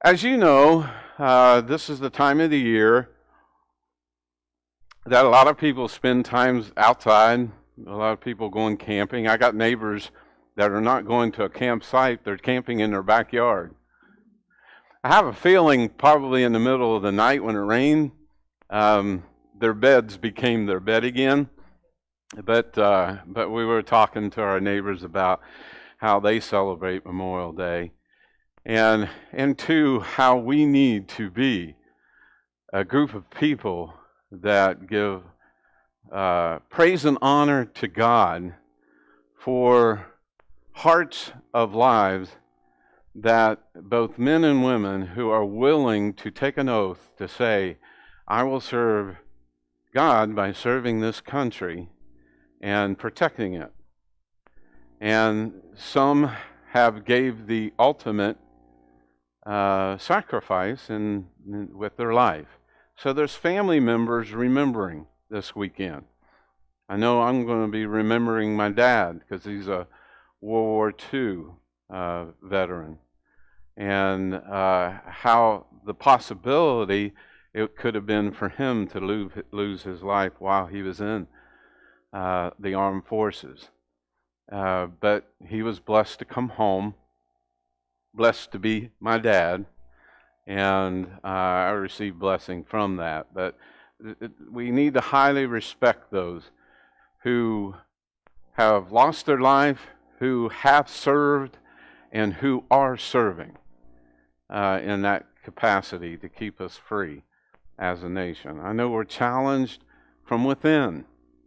As you know, this is the time of the year that a lot of people spend time outside. A lot of people going camping. I got neighbors that are not going to a campsite, they're camping in their backyard. I have a feeling probably in the middle of the night when it rained, their beds became their bed again. But we were talking to our neighbors about how they celebrate Memorial Day, and to how we need to be a group of people that give praise and honor to God for hearts of lives that both men and women who are willing to take an oath to say, I will serve God by serving this country and protecting it. And some have gave the ultimate sacrifice with their life. So there's family members remembering this weekend. I know I'm going to be remembering my dad because he's a World War II veteran, and how the possibility it could have been for him to lose his life while he was in the armed forces. But he was blessed to come home, blessed to be my dad, and I received blessing from that. But we need to highly respect those who have lost their life, who have served, and who are serving in that capacity to keep us free as a nation. I know we're challenged from within,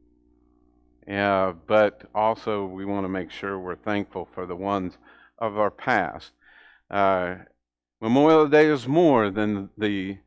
but also we want to make sure we're thankful for the ones of our past. Memorial Day is more than the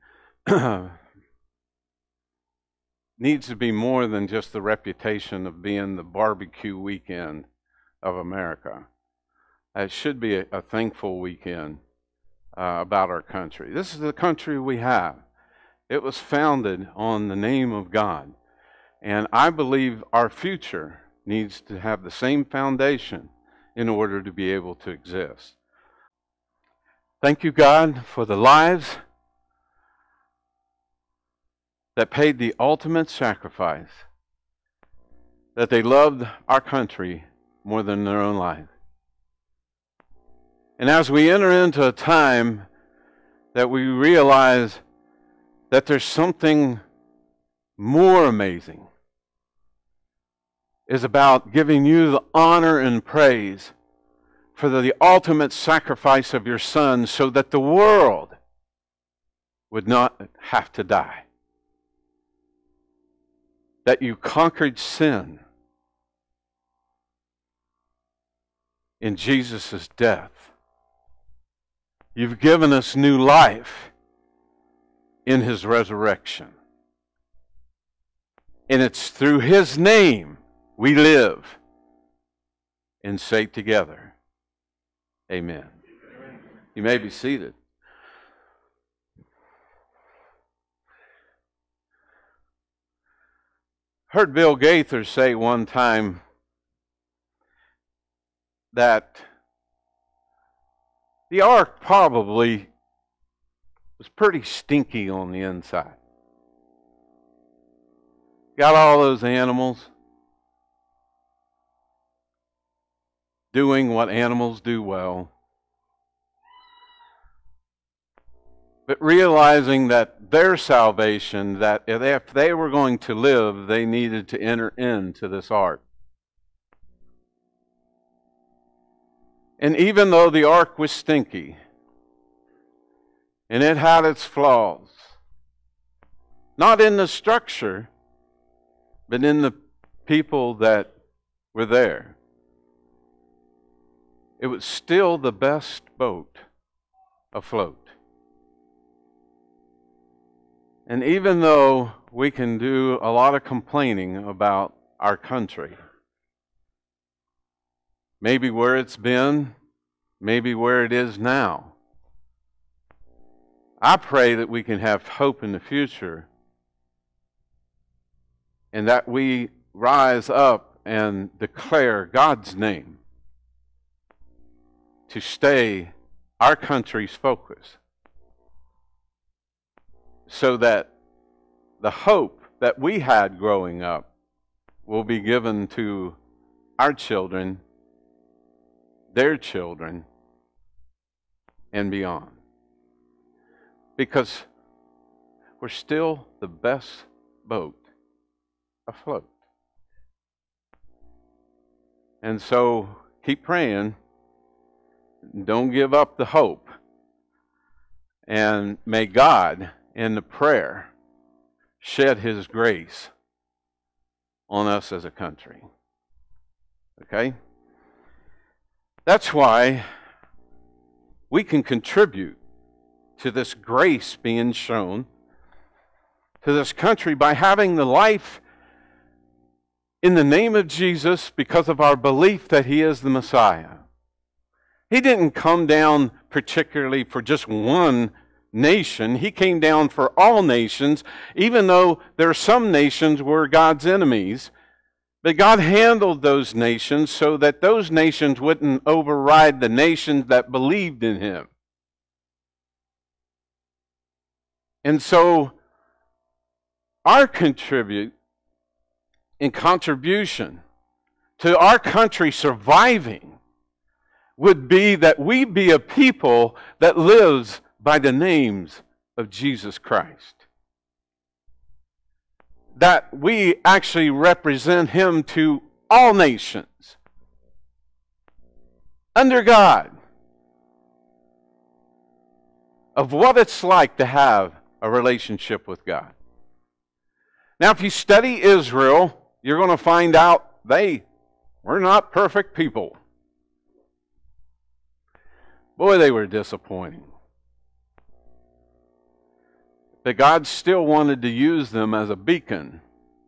needs to be more than just the reputation of being the barbecue weekend of America. It should be a thankful weekend about our country. This is the country we have. It was founded on the name of God. And I believe our future needs to have the same foundation in order to be able to exist. Thank you, God, for the lives that paid the ultimate sacrifice, that they loved our country more than their own life. And as we enter into a time that we realize that there's something more amazing, is about giving you the honor and praise for the ultimate sacrifice of your Son so that the world would not have to die. That you conquered sin in Jesus' death. You've given us new life in His resurrection. And it's through His name we live and say together, Amen. You may be seated. Heard Bill Gaither say one time that the ark probably was pretty stinky on the inside. Got all those animals doing what animals do well, but realizing that their salvation, that if they were going to live, they needed to enter into this ark. And even though the ark was stinky, and it had its flaws, not in the structure, but in the people that were there, it was still the best boat afloat. And even though we can do a lot of complaining about our country, maybe where it's been, maybe where it is now, I pray that we can have hope in the future and that we rise up and declare God's name to stay our country's focus so that the hope that we had growing up will be given to our children, their children, and beyond. Because we're still the best boat afloat. And so keep praying. Don't give up the hope. And may God, in the prayer, shed His grace on us as a country. Okay? That's why we can contribute to this grace being shown to this country by having the life in the name of Jesus because of our belief that He is the Messiah. He didn't come down particularly for just one nation. He came down for all nations, even though there are some nations were God's enemies. But God handled those nations so that those nations wouldn't override the nations that believed in Him. And so our contribution to our country surviving would be that we be a people that lives by the names of Jesus Christ. That we actually represent Him to all nations under God of what it's like to have a relationship with God. Now, if you study Israel, you're going to find out they were not perfect people. Boy, they were disappointing. But God still wanted to use them as a beacon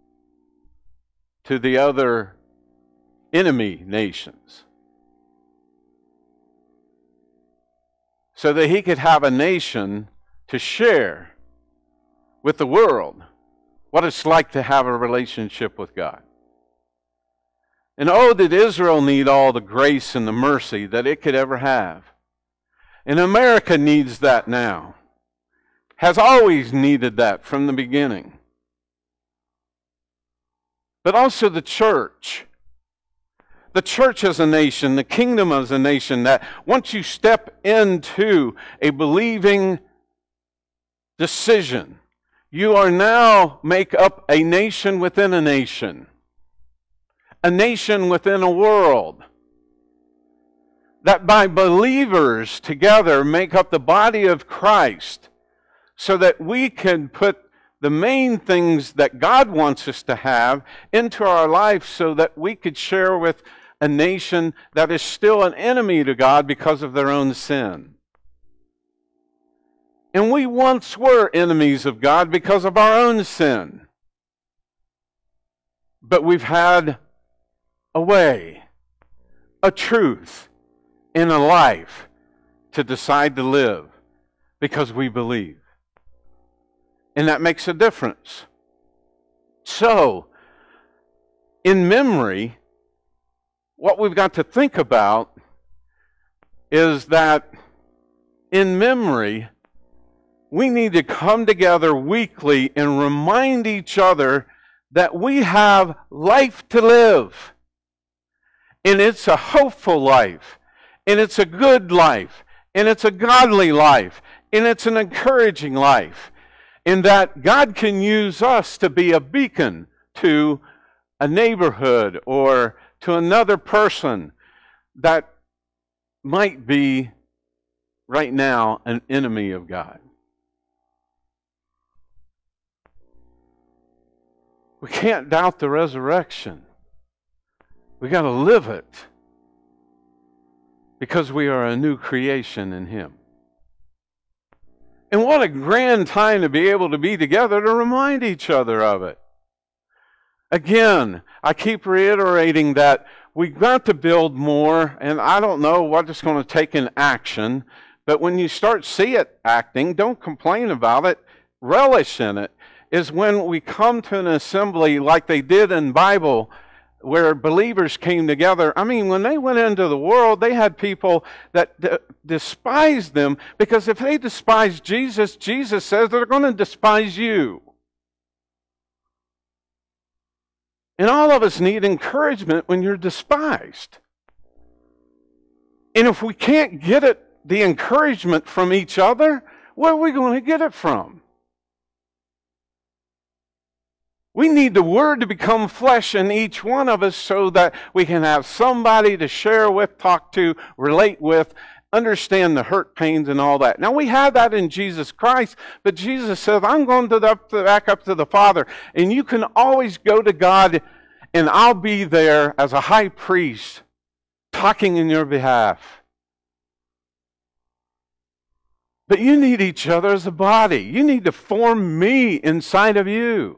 to the other enemy nations, so that He could have a nation to share with the world what it's like to have a relationship with God. And oh, did Israel need all the grace and the mercy that it could ever have. And America needs that now. Has always needed that from the beginning. But also the church. The church as a nation, the kingdom as a nation, that once you step into a believing decision, you are now make up a nation within a nation within a world. That by believers together make up the body of Christ, so that we can put the main things that God wants us to have into our life, so that we could share with a nation that is still an enemy to God because of their own sin. And we once were enemies of God because of our own sin. But we've had a way, a truth, and a life to decide to live because we believe. And that makes a difference. So, in memory, what we've got to think about is that in memory, we need to come together weekly and remind each other that we have life to live. And it's a hopeful life. And it's a good life. And it's a godly life. And it's an encouraging life. In that God can use us to be a beacon to a neighborhood or to another person that might be right now an enemy of God. We can't doubt the resurrection. We got to live it because we are a new creation in Him. And what a grand time to be able to be together to remind each other of it. Again, I keep reiterating that we've got to build more, and I don't know what it's going to take in action, but when you start see it acting, don't complain about it, relish in it. Is when we come to an assembly like they did in Bible, where believers came together. I mean, when they went into the world, they had people that despised them, because if they despise Jesus, Jesus says they're going to despise you. And all of us need encouragement when you're despised. And if we can't get it, the encouragement from each other, where are we going to get it from? We need the Word to become flesh in each one of us so that we can have somebody to share with, talk to, relate with, understand the hurt, pains, and all that. Now, we have that in Jesus Christ, but Jesus says, I'm going back up to the Father, and you can always go to God, and I'll be there as a high priest talking in your behalf. But you need each other as a body. You need to form me inside of you.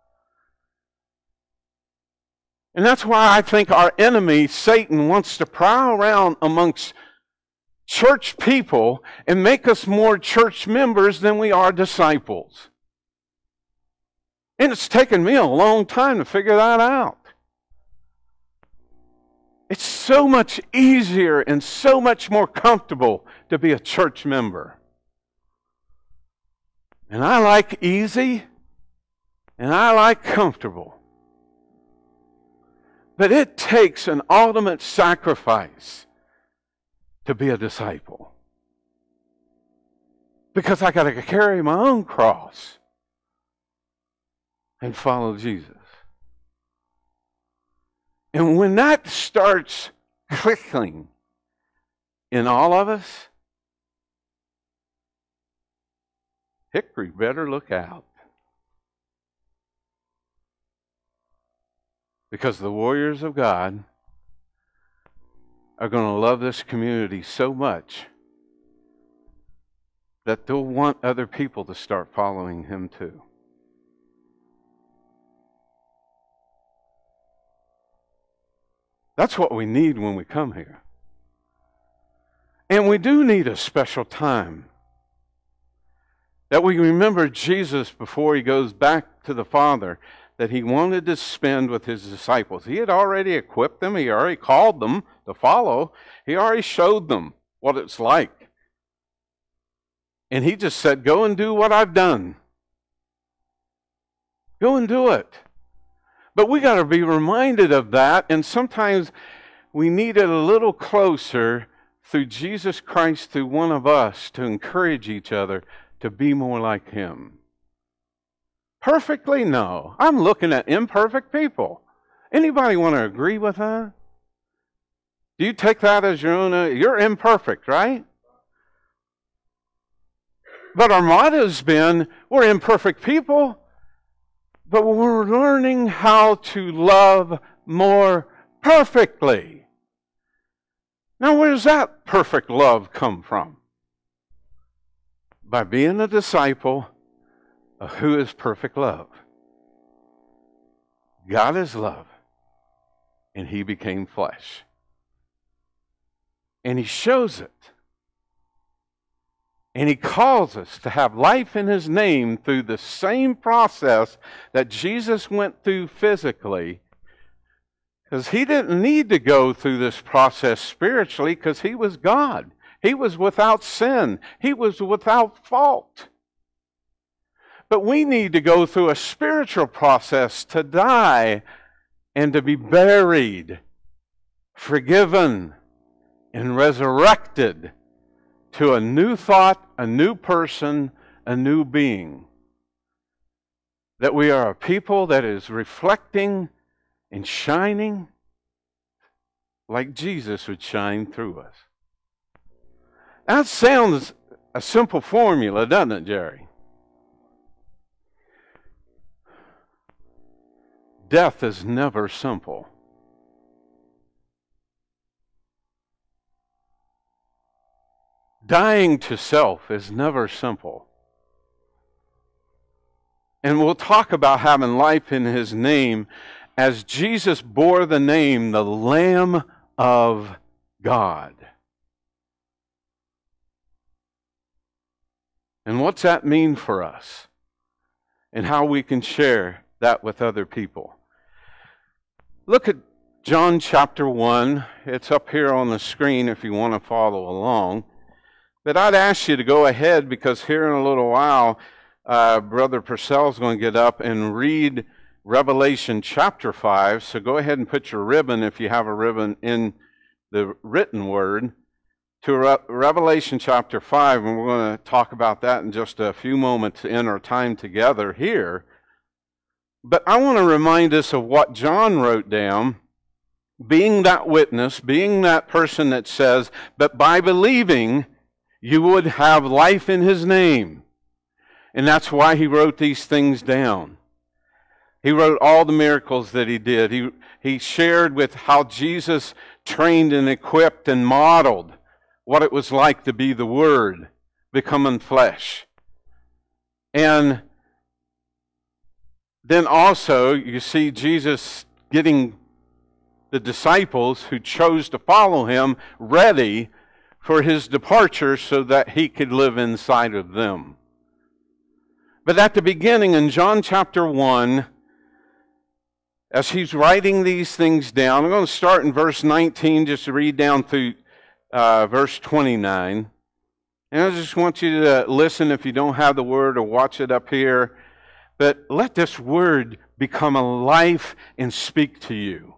And that's why I think our enemy, Satan, wants to prowl around amongst church people and make us more church members than we are disciples. And it's taken me a long time to figure that out. It's so much easier and so much more comfortable to be a church member. And I like easy, and I like comfortable. But it takes an ultimate sacrifice to be a disciple. Because I got to carry my own cross and follow Jesus. And when that starts clicking in all of us, Hickory better look out. Because the warriors of God are going to love this community so much that they'll want other people to start following Him too. That's what we need when we come here. And we do need a special time that we remember Jesus before He goes back to the Father, that He wanted to spend with His disciples. He had already equipped them. He already called them to follow. He already showed them what it's like. And He just said, go and do what I've done. Go and do it. But we got to be reminded of that, and sometimes we need it a little closer through Jesus Christ, through one of us, to encourage each other to be more like Him. Perfectly? No. I'm looking at imperfect people. Anybody want to agree with that? Do you take that as your own? You're imperfect, right? But our motto's been, we're imperfect people, but we're learning how to love more perfectly. Now, where does that perfect love come from? By being a disciple of who is perfect love. God is love, and He became flesh. And He shows it. And He calls us to have life in His name through the same process that Jesus went through physically. Because He didn't need to go through this process spiritually, because He was God. He was without sin. He was without fault. But we need to go through a spiritual process to die and to be buried, forgiven, and resurrected to a new thought, a new person, a new being. That we are a people that is reflecting and shining like Jesus would shine through us. That sounds a simple formula, doesn't it, Jerry? Death is never simple. Dying to self is never simple. And we'll talk about having life in His name as Jesus bore the name, the Lamb of God. And what's that mean for us? And how we can share that with other people. Look at John chapter 1. It's up here on the screen if you want to follow along. But I'd ask you to go ahead because here in a little while, Brother Purcell's going to get up and read Revelation chapter 5. So go ahead and put your ribbon, if you have a ribbon, in the written word to Revelation chapter 5. And we're going to talk about that in just a few moments in our time together here. But I want to remind us of what John wrote down, being that witness, being that person that says, but by believing, you would have life in His name. And that's why he wrote these things down. He wrote all the miracles that He did. He shared with how Jesus trained and equipped and modeled what it was like to be the Word becoming flesh. And then also, you see Jesus getting the disciples who chose to follow Him ready for His departure so that He could live inside of them. But at the beginning, in John chapter 1, as he's writing these things down, I'm going to start in verse 19, just to read down through verse 29. And I just want you to listen if you don't have the word or watch it up here. But let this word become a life and speak to you.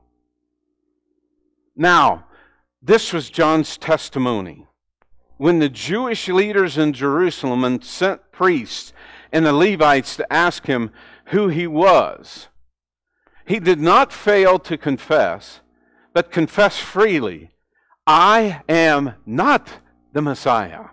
Now, this was John's testimony. When the Jewish leaders in Jerusalem sent priests and the Levites to ask him who he was, he did not fail to confess, but confess freely, I am not the Messiah.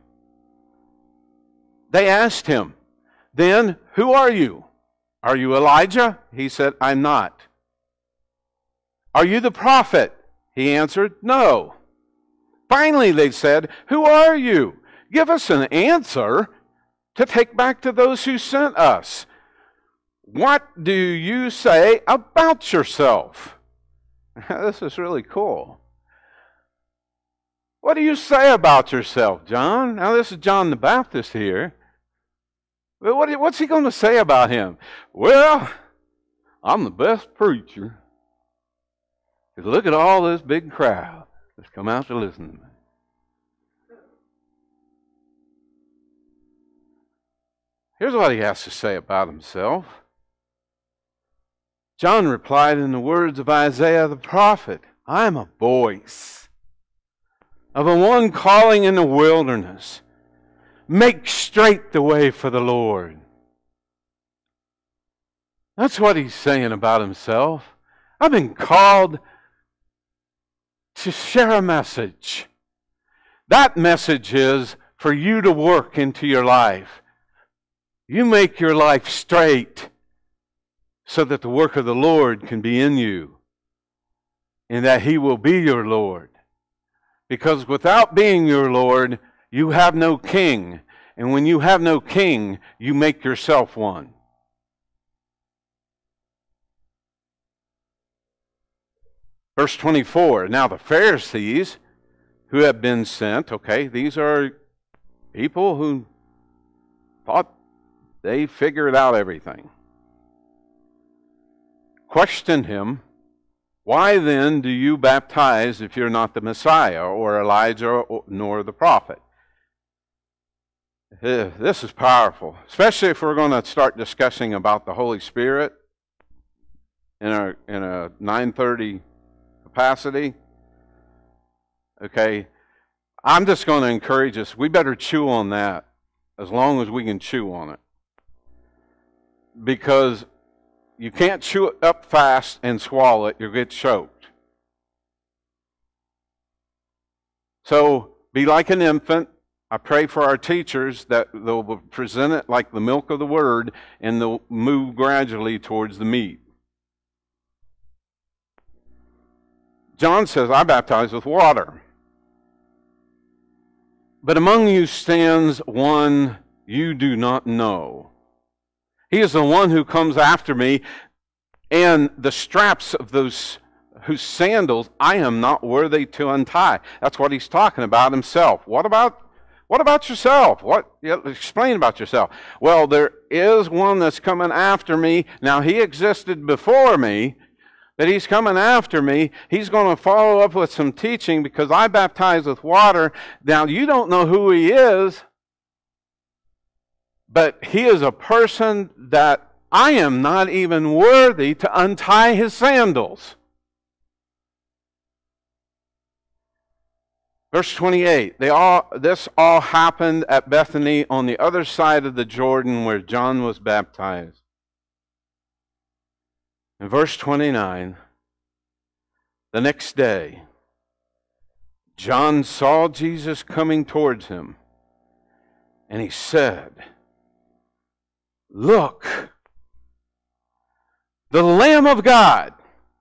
They asked him, then who are you? Are you Elijah? He said, I'm not. Are you the prophet? He answered, no. Finally, they said, who are you? Give us an answer to take back to those who sent us. What do you say about yourself? This is really cool. What do you say about yourself, John? Now, this is John the Baptist here. But what's he going to say about him? Well, I'm the best preacher. Because look at all this big crowd that's come out to listen to me. Here's what he has to say about himself. John replied in the words of Isaiah the prophet, I am a voice of a one calling in the wilderness. Make straight the way for the Lord. That's what he's saying about himself. I've been called to share a message. That message is for you to work into your life. You make your life straight so that the work of the Lord can be in you and that He will be your Lord. Because without being your Lord, you have no king. And when you have no king, you make yourself one. Verse 24, now the Pharisees who have been sent, okay, these are people who thought they figured out everything, questioned him, why then do you baptize if you're not the Messiah or Elijah nor the prophet? This is powerful, especially if we're going to start discussing about the Holy Spirit in a 9:30 capacity. Okay, I'm just going to encourage us. We better chew on that as long as we can chew on it, because you can't chew it up fast and swallow it. You'll get choked. So be like an infant. I pray for our teachers that they'll present it like the milk of the Word and they'll move gradually towards the meat. John says, I baptize with water. But among you stands one you do not know. He is the one who comes after me, and the straps of those whose sandals I am not worthy to untie. That's what he's talking about himself. What about yourself? Explain about yourself. Well, there is one that's coming after me. Now, he existed before me, that he's coming after me. He's going to follow up with some teaching because I baptize with water. Now, you don't know who he is, but he is a person that I am not even worthy to untie his sandals. Verse 28, this all happened at Bethany on the other side of the Jordan where John was baptized. In verse 29, the next day, John saw Jesus coming towards him, and he said, "Look, the Lamb of God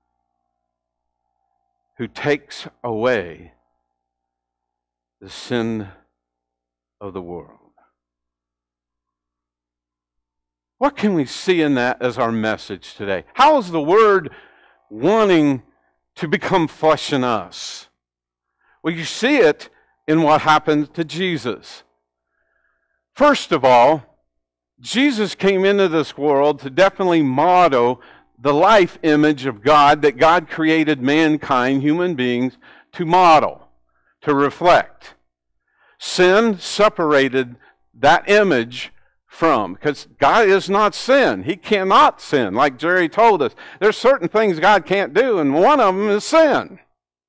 who takes away the sin of the world." What can we see in that as our message today? How is the Word wanting to become flesh in us? Well, you see it in what happened to Jesus. First of all, Jesus came into this world to definitely model the life image of God that God created mankind, human beings, to model, to reflect. Sin separated that image from, because God is not sin. He cannot sin, like Jerry told us. There's certain things God can't do, and one of them is sin.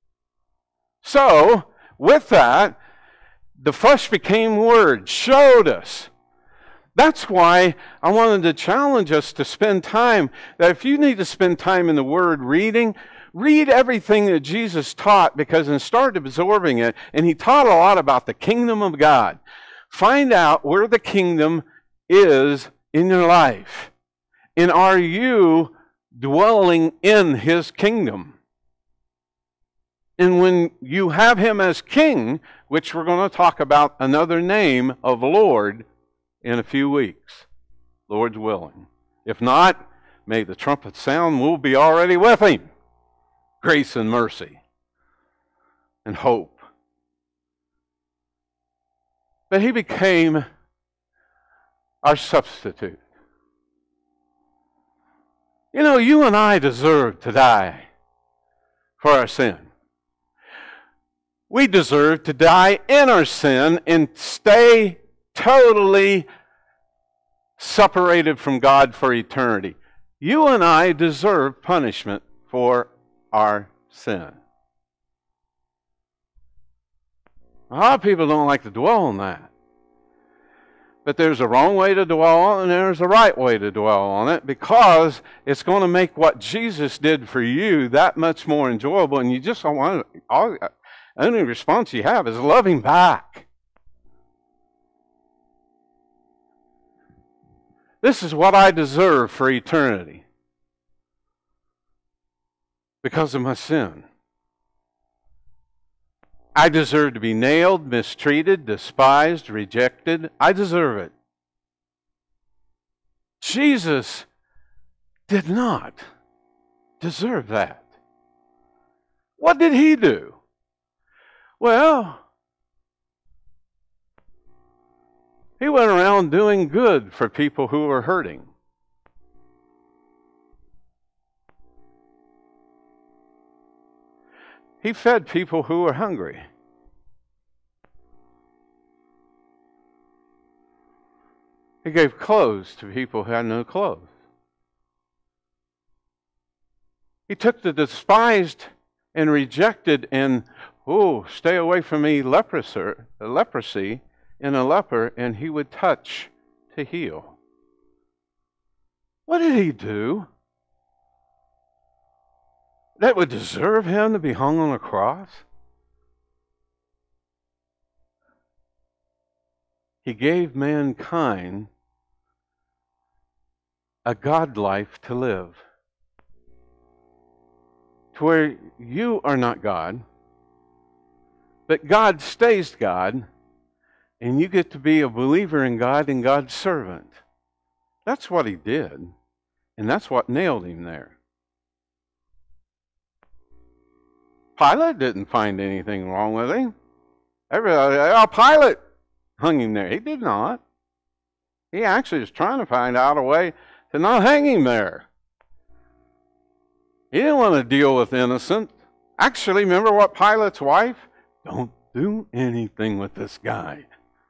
So, with that, the flesh became Word, showed us. That's why I wanted to challenge us to spend time, that if you need to spend time in the Word reading, read everything that Jesus taught, because and start absorbing it. And he taught a lot about the kingdom of God. Find out where the kingdom is in your life. And are you dwelling in his kingdom? And when you have him as king, which we're going to talk about another name of Lord in a few weeks, Lord's willing. If not, may the trumpet sound, we'll be already with him. Grace and mercy and hope. But he became our substitute. You know, you and I deserve to die for our sin. We deserve to die in our sin and stay totally separated from God for eternity. You and I deserve punishment for our sin. A lot of people don't like to dwell on that. But there's a wrong way to dwell on it, and there's a right way to dwell on it, because it's going to make what Jesus did for you that much more enjoyable, and you just don't want to, only response you have is love him back. This is what I deserve for eternity because of my sin. I deserve to be nailed, mistreated, despised, rejected. I deserve it. Jesus did not deserve that. What did he do? Well, he went around doing good for people who were hurting. He fed people who were hungry. He gave clothes to people who had no clothes. He took the despised and rejected and, stay away from me, leprosy in a leper, and he would touch to heal. What did he do that would deserve him to be hung on a cross? He gave mankind a God life to live, to where you are not God, but God stays God, and you get to be a believer in God and God's servant. That's what he did, and that's what nailed him there. Pilate didn't find anything wrong with him. Everybody, Pilate hung him there. He did not. He actually was trying to find out a way to not hang him there. He didn't want to deal with innocent. Actually, remember what Pilate's wife? Don't do anything with this guy.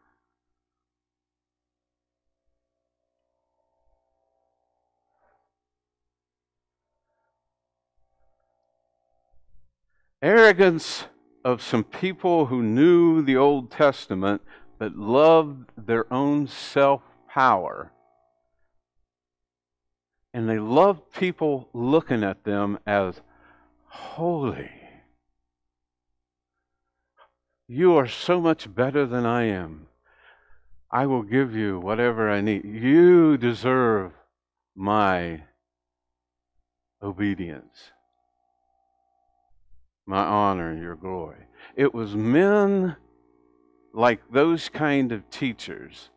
Arrogance of some people who knew the Old Testament but loved their own self-power. And they loved people looking at them as holy. You are so much better than I am. I will give you whatever I need. You deserve my obedience, my honor, and your glory. It was men like those kind of teachers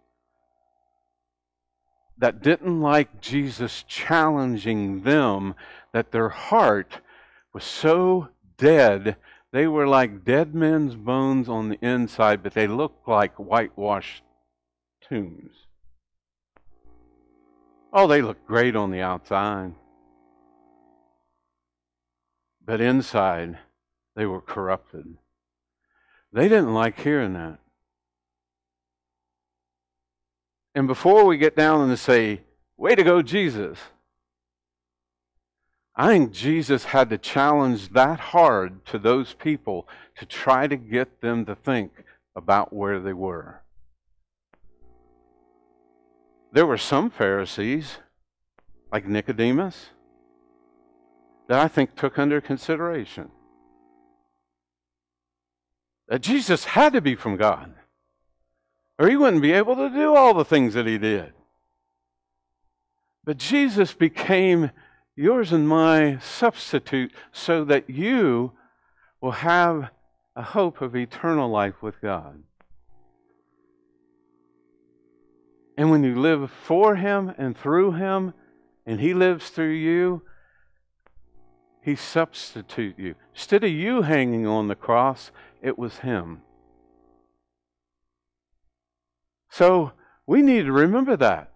that didn't like Jesus challenging them, that their heart was so dead. They were like dead men's bones on the inside, but they looked like whitewashed tombs. Oh, they looked great on the outside. But inside, they were corrupted. They didn't like hearing that. And before we get down and say, way to go, Jesus, I think Jesus had to challenge that hard to those people to try to get them to think about where they were. There were some Pharisees, like Nicodemus, that I think took under consideration that Jesus had to be from God, or he wouldn't be able to do all the things that he did. But Jesus became yours and my substitute so that you will have a hope of eternal life with God. And when you live for him and through him, and he lives through you, he substitutes you. Instead of you hanging on the cross, it was him. So we need to remember that.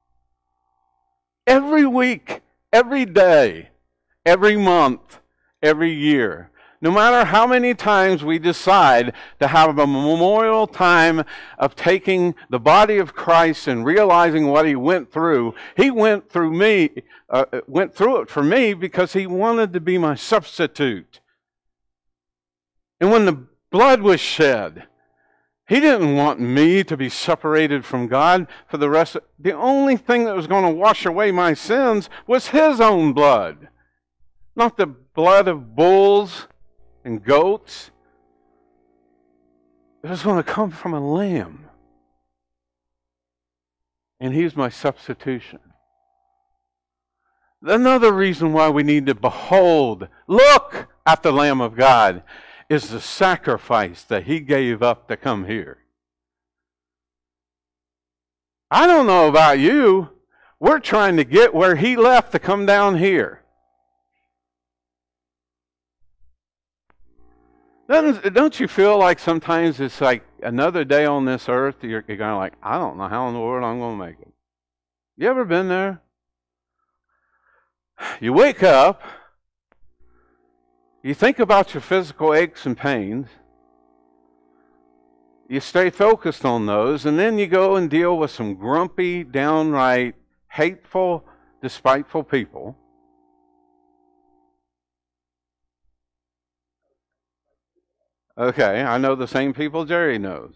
Every week, every day, every month, every year. No matter how many times we decide to have a memorial time of taking the body of Christ and realizing what he went through, he went through it for me because he wanted to be my substitute. And when the blood was shed, he didn't want me to be separated from God for the rest of... The only thing that was going to wash away my sins was his own blood. Not the blood of bulls and goats. It was going to come from a lamb. And he's my substitution. Another reason why we need to behold, look at the Lamb of God, is the sacrifice that he gave up to come here. I don't know about you. We're trying to get where he left to come down here. Don't you feel like sometimes it's like another day on this earth, you're kind of like, I don't know how in the world I'm going to make it. You ever been there? You wake up, you think about your physical aches and pains, you stay focused on those, and then you go and deal with some grumpy, downright, hateful, despiteful people. Okay, I know the same people Jerry knows.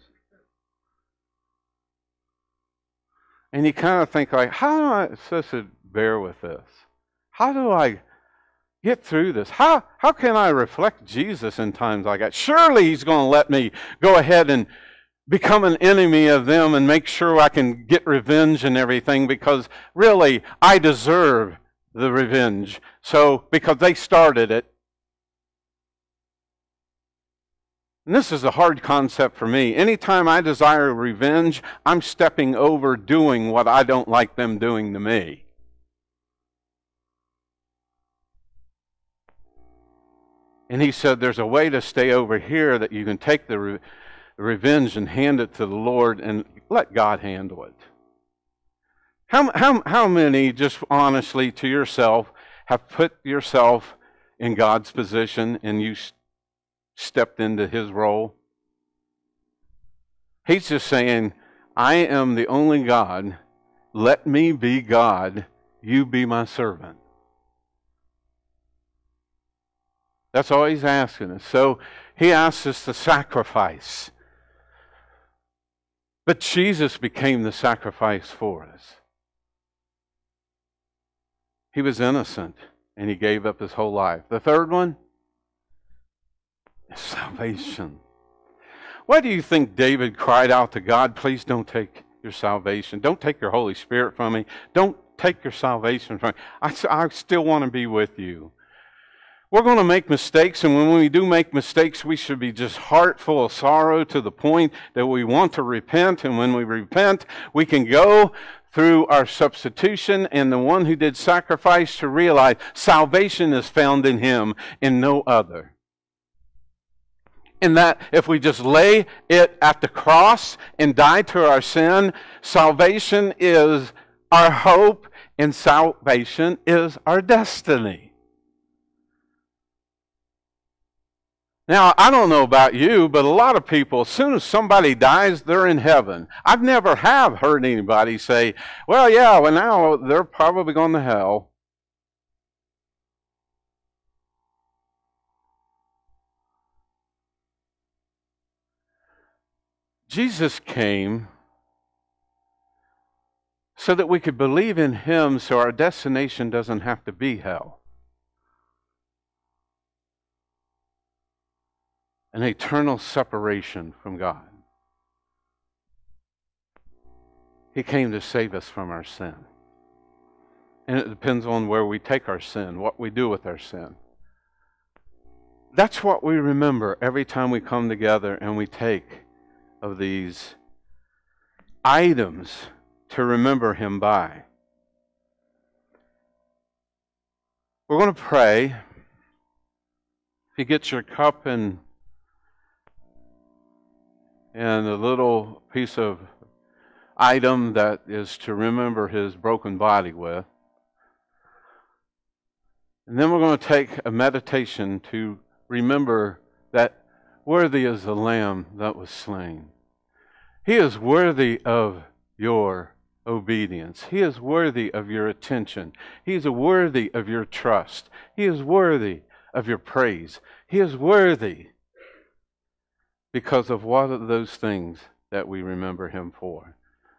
And you kind of think like, how am I supposed to bear with this? How do I get through this? How can I reflect Jesus in times like that? Surely he's going to let me go ahead and become an enemy of them and make sure I can get revenge and everything, because really I deserve the revenge. So, because they started it. And this is a hard concept for me. Anytime I desire revenge, I'm stepping over doing what I don't like them doing to me. And he said there's a way to stay over here that you can take the revenge and hand it to the Lord and let God handle it. How many, just honestly to yourself, have put yourself in God's position and you stepped into His role? He's just saying, I am the only God. Let me be God. You be my servant. That's all He's asking us. So He asks us to sacrifice. But Jesus became the sacrifice for us. He was innocent, and He gave up His whole life. The third one is salvation. Why do you think David cried out to God, please don't take your salvation. Don't take your Holy Spirit from me. Don't take your salvation from me. I still want to be with you. We're going to make mistakes, and when we do make mistakes, we should be just heart full of sorrow to the point that we want to repent. And when we repent, we can go through our substitution and the one who did sacrifice to realize salvation is found in Him and no other. And that if we just lay it at the cross and die to our sin, salvation is our hope and salvation is our destiny. Now, I don't know about you, but a lot of people, as soon as somebody dies, they're in heaven. I've never have heard anybody say, well, yeah, well, now they're probably going to hell. Jesus came so that we could believe in Him so our destination doesn't have to be hell. An eternal separation from God. He came to save us from our sin. And it depends on where we take our sin, what we do with our sin. That's what we remember every time we come together and we take of these items to remember Him by. We're going to pray. If you get your cup and a little piece of item that is to remember His broken body with. And then we're going to take a meditation to remember that worthy is the Lamb that was slain. He is worthy of your obedience. He is worthy of your attention. He is worthy of your trust. He is worthy of your praise. He is worthy because of what are those things that we remember Him for.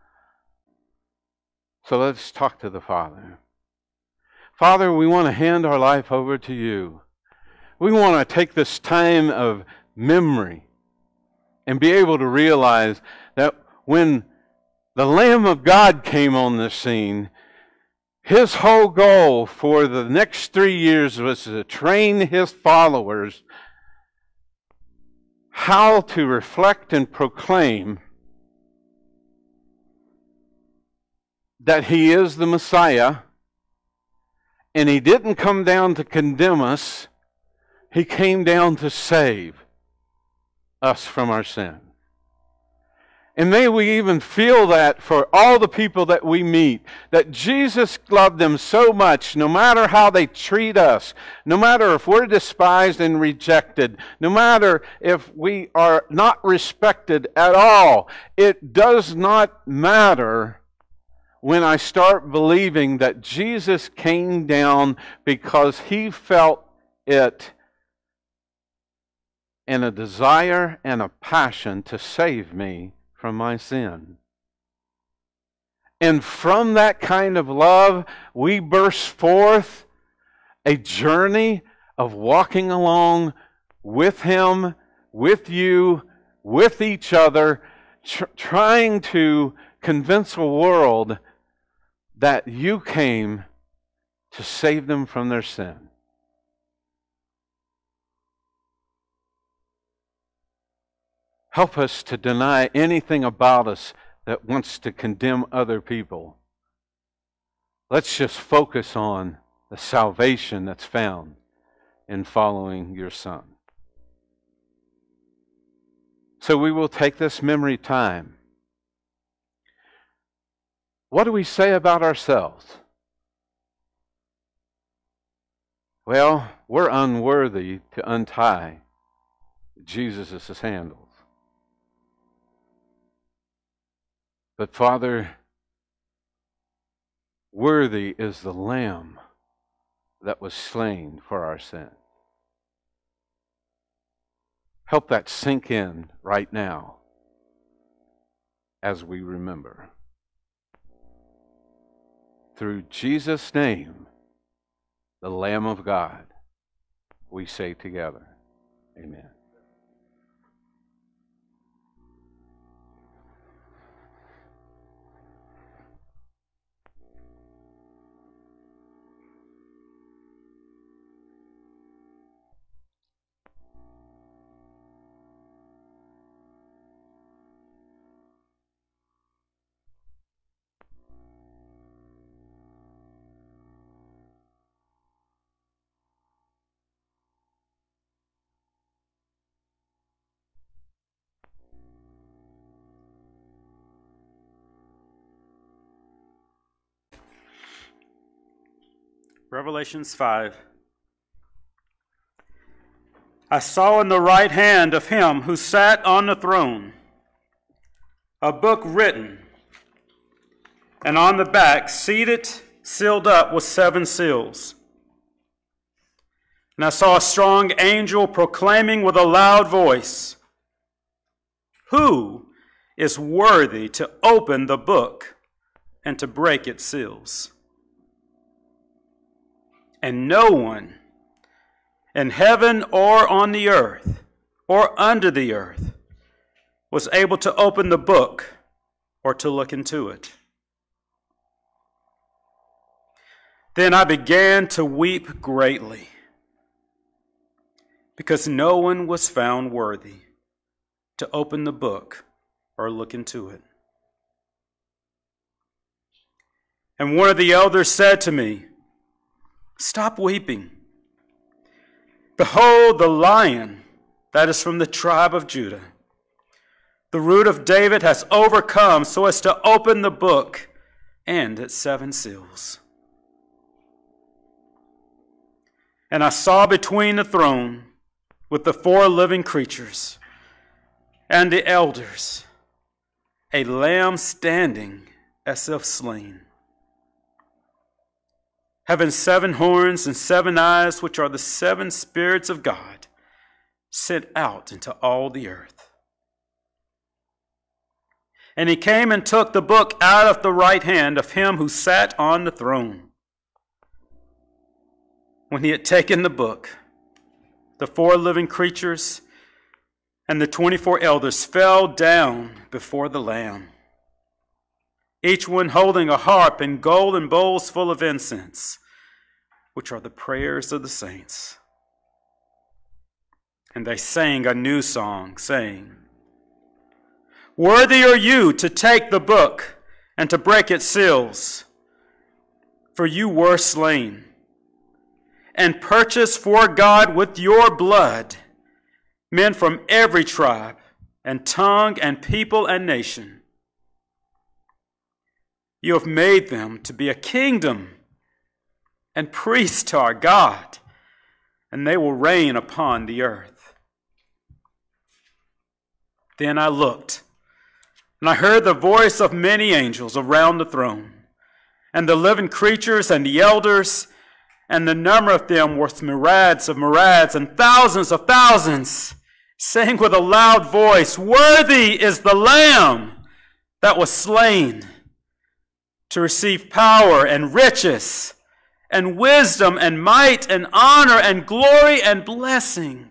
So let's talk to the Father. Father, we want to hand our life over to You. We want to take this time of memory and be able to realize that when the Lamb of God came on the scene, His whole goal for the next 3 years was to train His followers how to reflect and proclaim that He is the Messiah, and He didn't come down to condemn us. He came down to save us from our sin. And may we even feel that for all the people that we meet, that Jesus loved them so much, no matter how they treat us, no matter if we're despised and rejected, no matter if we are not respected at all, it does not matter when I start believing that Jesus came down because He felt it and a desire and a passion to save me from my sin. And from that kind of love, we burst forth a journey of walking along with Him, with you, with each other, trying to convince a world that You came to save them from their sin. Help us to deny anything about us that wants to condemn other people. Let's just focus on the salvation that's found in following Your Son. So we will take this memory time. What do we say about ourselves? Well, we're unworthy to untie Jesus' handles. But Father, worthy is the Lamb that was slain for our sin. Help that sink in right now as we remember. Through Jesus' name, the Lamb of God, we say together, amen. Revelations 5. I saw in the right hand of him who sat on the throne a book written, and on the back, seated, sealed up with 7 seals. And I saw a strong angel proclaiming with a loud voice, "Who is worthy to open the book and to break its seals?" And no one in heaven or on the earth or under the earth was able to open the book or to look into it. Then I began to weep greatly, because no one was found worthy to open the book or look into it. And one of the elders said to me, "Stop weeping. Behold, the Lion that is from the tribe of Judah, the Root of David, has overcome so as to open the book and its 7 seals." And I saw between the throne with the 4 living creatures and the elders a lamb standing as if slain, having 7 horns and 7 eyes, which are the 7 spirits of God sent out into all the earth. And he came and took the book out of the right hand of him who sat on the throne. When he had taken the book, the 4 living creatures and the 24 elders fell down before the Lamb, each one holding a harp and golden bowls full of incense, which are the prayers of the saints. And they sang a new song, saying, "Worthy are you to take the book and to break its seals, for you were slain and purchased for God with your blood men from every tribe and tongue and people and nation. You have made them to be a kingdom and priests to our God, and they will reign upon the earth." Then I looked, and I heard the voice of many angels around the throne, and the living creatures and the elders, and the number of them was myriads of myriads and thousands of thousands, saying with a loud voice, "Worthy is the Lamb that was slain to receive power and riches and wisdom and might and honor and glory and blessing."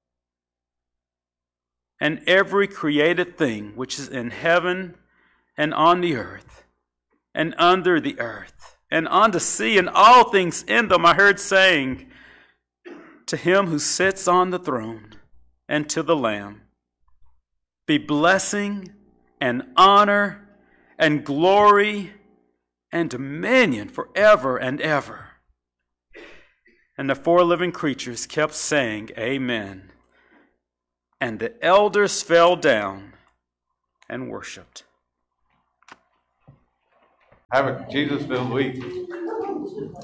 And every created thing which is in heaven and on the earth and under the earth and on the sea and all things in them, I heard saying, "To him who sits on the throne and to the Lamb be blessing and honor and glory and dominion forever and ever." And the 4 living creatures kept saying, "Amen." And the elders fell down and worshiped. Have a Jesus-filled week.